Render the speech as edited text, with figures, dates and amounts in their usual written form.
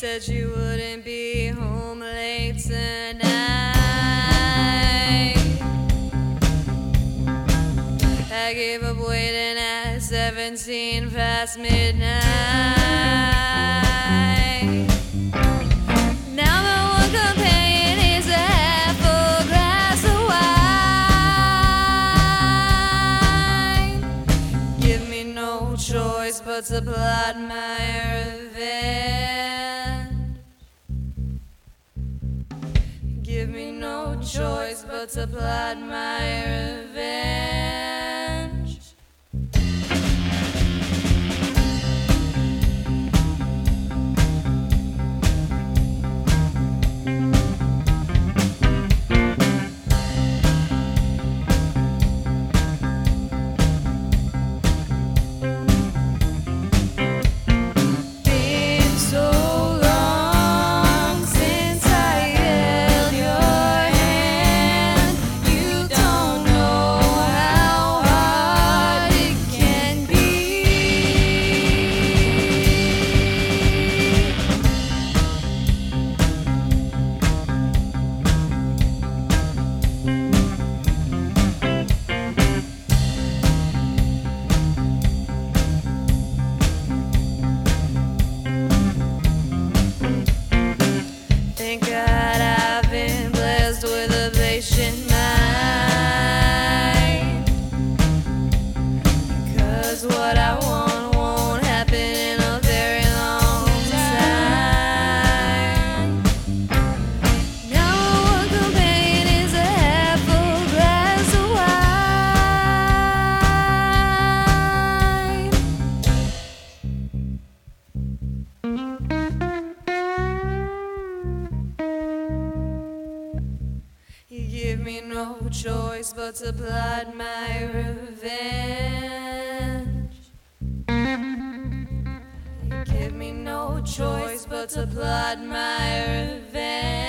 said you wouldn't be home late tonight. I gave up waiting at 17 past midnight. Now my one companion is a half full glass of wine. Give me no choice but to plot my revenge. Give me no choice but to plot my revenge. Thank God I've been blessed with a patient mind, 'cause what I want won't happen in a very long time. Now one companion is a half full glass of wine. You give me no choice but to plot my revenge. You give me no choice but to plot my revenge.